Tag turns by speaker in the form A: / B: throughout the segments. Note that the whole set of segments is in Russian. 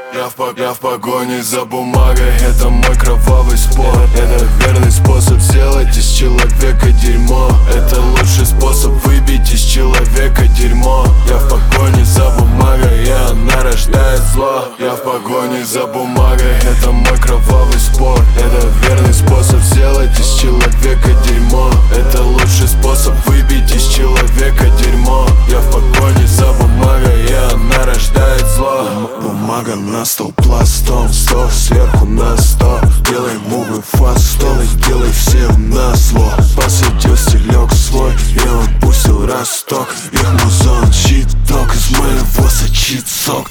A: Я в погоне за бумагой, это мой кровавый спорт. Это верный способ сделать из человека дерьмо. Это лучший способ выбить из человека дерьмо. Я в погоне за бумагой, и она рождает зло. Я в погоне за бумагой, это мой кровавый спорт. Это верный способ сделать из человека дерьмо. Это лучший способ выбить из человека дерьмо. Я в погоне за бумагой, и она рождает зло. Бумага на стол пластом, стол сверху на 100. Делай мувы фастом, делай всем на зло. Посадил стелек слой, и он пустил росток. Их музон щиток, из моего сочит сок.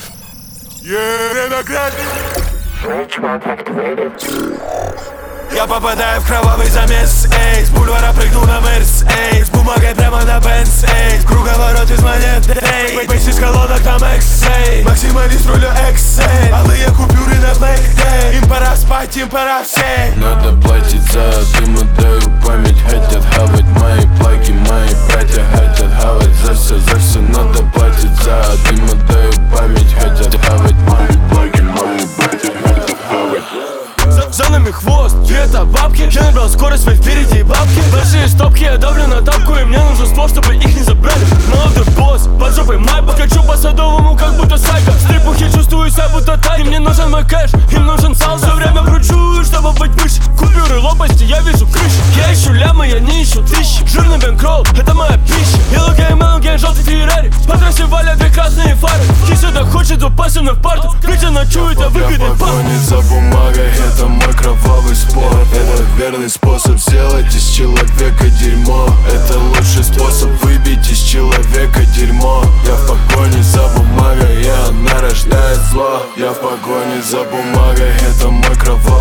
A: Я попадаю в кровавый замес, эй. С бульвара прыгну на Мерс, эй. С бумагой прямо на Бенц, эй. Круговорот из монет, эй. Бейс из колонок там экс, эй. Максималист рулю эксель. Алые купюры на Black Day. Им пора спать, им пора всей. Надо платить за дым, даю память. Хотят хавать мои плаки, мои братья хотят хавать за все надо платить за дым, даю память. Хотят хавать мои плаки, мои братья хотят хавать. За нами хвост, это бабки. Я набрал скорость, вы впереди бабки. Большие стопки, я давлю на тапку. И мне нужен ствол, чтобы их не забрали. Молодой босс, под жопой майпа. Хочу по Садовому, как будто сайка. В стрипухе чувствую себя будто тай. Им не нужен мой кэш, им нужен сал. Все время кручу, чтобы быть выше. Купюры, лопасти, я вижу крышу. Я ищу лямы, я не ищу тысячи. Жирный бэнкролл, это моя пища. Белый мелкий, желтый Феррари. По трассе валят две красные фары. Ты сюда хочет упасть на парту. Витя ночует, а выгодит пар. Я за бумагой, это мой кровавый спорт. Это верный способ сделать из человека дерьмо. Это лучший способ выбить из человека дерьмо. Я в погоне за бумагой, и она рождает зло. Я в погоне за бумагой, это мой кровавый